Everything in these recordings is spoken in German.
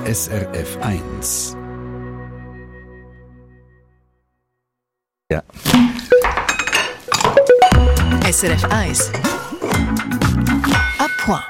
SRF 1. Ja. SRF 1. À point.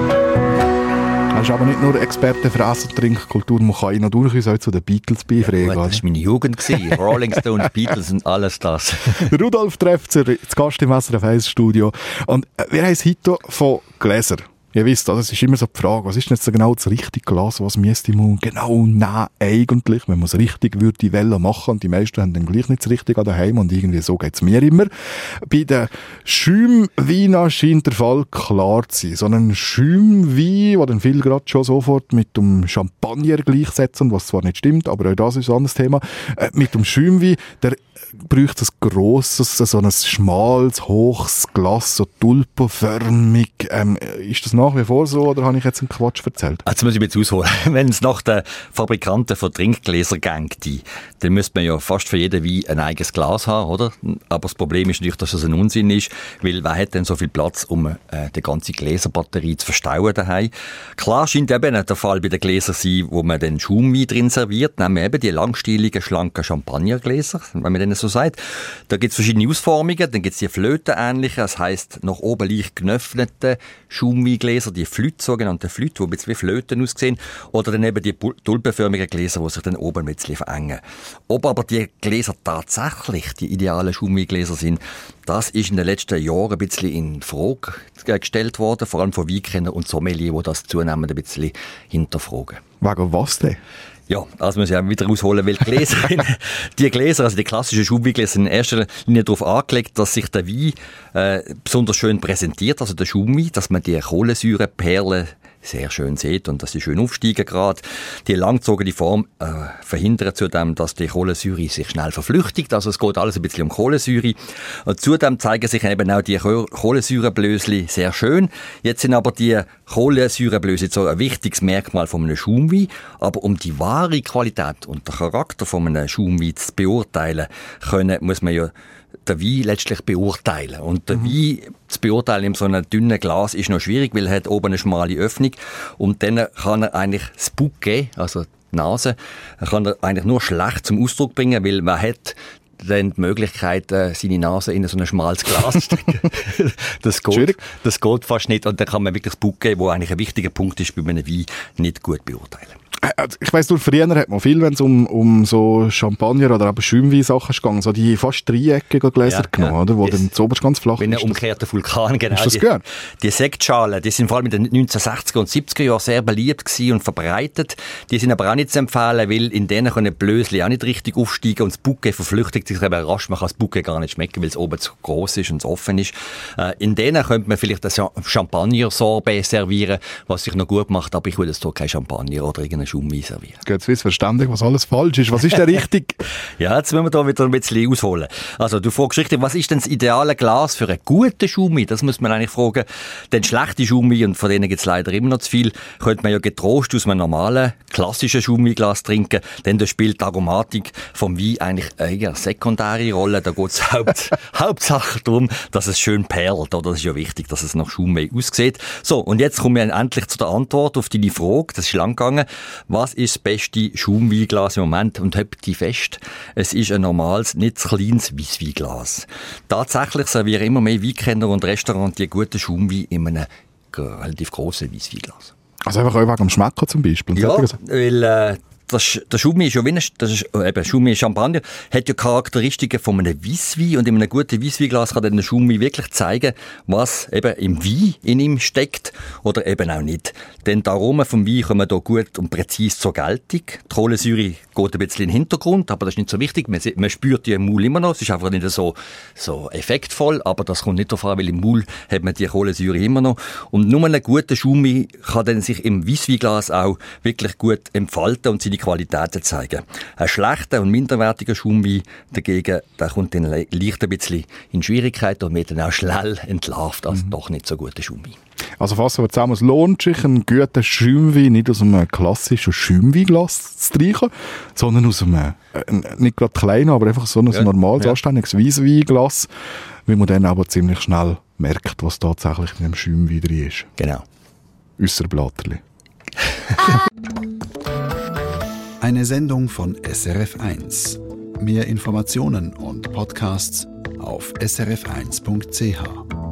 Er ist aber nicht nur Experte für Ess- und Trinkkultur, man kann ihn noch durchaus auch zu den Beatles beifügen. Ja, das war meine Jugend. Rolling Stones, Beatles und alles das. Rudolf Trefzer, zu Gast im SRF 1 Studio. Und wir haben es heute von Gläser. Ihr wisst, das ist immer so die Frage, was ist denn jetzt genau das richtige Glas, was müsste man genau nehmen eigentlich, wenn man es richtig würde machen, und die meisten haben dann gleich nicht das Richtige daheim, und irgendwie so geht es mir immer. Bei den Schäumweinen scheint der Fall klar zu sein. So einen Schäumwein, den dann viele gerade schon sofort mit dem Champagner gleichsetzen, was zwar nicht stimmt, aber auch das ist ein anderes Thema. Mit dem Schäumwein, der braucht ein grosses, so ein schmales, hohes Glas, so tulpenförmig. Ist das nach wie vor so, oder habe ich jetzt einen Quatsch erzählt? Jetzt muss ich jetzt ausholen. Wenn es nach den Fabrikanten von Trinkgläsern geht, dann müsste man ja fast für jeden Wein ein eigenes Glas haben, oder? Aber das Problem ist natürlich, dass das ein Unsinn ist, weil wer hat denn so viel Platz, um die ganze Gläserbatterie zu verstauen daheim? Klar scheint eben der Fall bei den Gläsern sein, wo man den Schaumwein drin serviert, nämlich eben die langstieligen, schlanken Champagnergläser, wenn man denen so sagt. Da gibt es verschiedene Ausformungen, dann gibt es die flötenähnlichen, das heisst nach oben leicht geöffnete Schaumweingläser, die Flüte, sogenannte Flüte, die ein bisschen wie Flöten aussehen, oder dann eben die tulpenförmigen Gläser, die sich dann oben ein bisschen verengen. Ob aber die Gläser tatsächlich die idealen Schaumweingläser sind, das ist in den letzten Jahren ein bisschen in Frage gestellt worden, vor allem von Weinkennern und Sommeliers, die das zunehmend ein bisschen hinterfragen. Wegen was denn? Ja, also muss ich auch wieder ausholen, weil die Gläser, also die klassischen Schaumweingläser, sind in erster Linie darauf angelegt, dass sich der Wein besonders schön präsentiert, also der Schaumwein, dass man die Kohlensäureperlen sehr schön sieht und dass sie schön aufsteigen gerade. Die langgezogene Form verhindert zudem, dass die Kohlensäure sich schnell verflüchtigt. Also es geht alles ein bisschen um Kohlensäure. Und zudem zeigen sich eben auch die Kohlensäureblösli sehr schön. Jetzt sind aber die Kohlensäureblösli so ein wichtiges Merkmal von einem Schaumwein. Aber um die wahre Qualität und den Charakter von einem Schaumwein zu beurteilen können, muss man ja den Wein letztlich beurteilen. Und den Wein zu beurteilen in so einem dünnen Glas ist noch schwierig, weil er hat oben eine schmale Öffnung. Und dann kann er eigentlich das Bouquet, also die Nase, kann er eigentlich nur schlecht zum Ausdruck bringen, weil man hat dann die Möglichkeit, seine Nase in so ein schmales Glas zu stecken. Das geht fast nicht. Und dann kann man wirklich das Bouquet, wo eigentlich ein wichtiger Punkt ist bei einem Wein, nicht gut beurteilen. Ich weiss, nur früher hat man viel, wenn es um so Champagner oder eben Schäumwein-Sachen ging, so die fast dreieckigen Gläser genommen, oder? Wo dann zuoberst ganz flach ist. Wie ein umgekehrter Vulkan, genau. Ist das gern? Die Sektschalen, die sind vor allem in den 1960er und 70er Jahren sehr beliebt gewesen und verbreitet. Die sind aber auch nicht zu empfehlen, weil in denen können Blösli auch nicht richtig aufsteigen und das Bouquet verflüchtigt sich eben rasch. Man kann das Bouquet gar nicht schmecken, weil es oben zu gross ist und zu offen ist. In denen könnte man vielleicht ein Champagner-Sorbet servieren, was sich noch gut macht, aber ich würde jetzt hier kein Champagner oder irgendeinen Schaumwein servieren. Geht's wiss verständig, was alles falsch ist. Was ist denn richtig? Ja, jetzt müssen wir da wieder ein bisschen ausholen. Also, du fragst richtig, was ist denn das ideale Glas für einen guten Schaumwein? Das muss man eigentlich fragen. Denn schlechte Schaumwein, und von denen gibt es leider immer noch zu viel, könnte man ja getrost aus einem normalen, klassischen Schaumweinglas trinken. Denn da spielt die Aromatik vom Wein eigentlich eine sekundäre Rolle. Da geht es hauptsächlich darum, dass es schön perlt. Oder? Das ist ja wichtig, dass es nach Schaumwein aussieht. So, und jetzt kommen wir endlich zu der Antwort auf deine Frage. Das ist lang gegangen. Was ist das beste Schaumweinglas im Moment? Und habt die fest, es ist ein normales, nicht zu kleines Weissweinglas. Tatsächlich servieren immer mehr Weinkenner und Restaurants die guten Schaumwein in einem relativ grossen Weissweinglas. Also einfach auch wegen dem Schmecken zum Beispiel? Ja, weil der Schaumwein ist ja wie Schaumwein Champagner, hat ja Charakteristiken von einem Weisswein, und in einem guten Weissweinglas kann dann der Schaumwein wirklich zeigen, was eben im Wein in ihm steckt oder eben auch nicht. Denn die Aromen vom Wein kommen hier gut und präzise zur Geltung. Die Kohlensäure geht ein bisschen in den Hintergrund, aber das ist nicht so wichtig. Man spürt die im Maul immer noch. Es ist einfach nicht so effektvoll, aber das kommt nicht darauf an, weil im Maul hat man die Kohlensäure immer noch. Und nur ein guter Schaumwein kann dann sich im Weissweinglas auch wirklich gut entfalten und seine Qualitäten zeigen. Ein schlechter und minderwertiger Schaumwein dagegen, der kommt dann leicht ein bisschen in Schwierigkeiten und wird dann auch schnell entlarvt als doch nicht so guter Schaumwein. Also fassen wir zusammen, es lohnt sich, einen guten Schaumwein nicht aus einem klassischen Schaumweinglas zu trinken, sondern aus einem, nicht gerade kleinen, aber einfach so ein normales, anständiges Weissweinglas, weil man dann aber ziemlich schnell merkt, was tatsächlich in dem Schaumwein drin ist. Genau. Ausser Blatterli. Eine Sendung von SRF1. Mehr Informationen und Podcasts auf srf1.ch.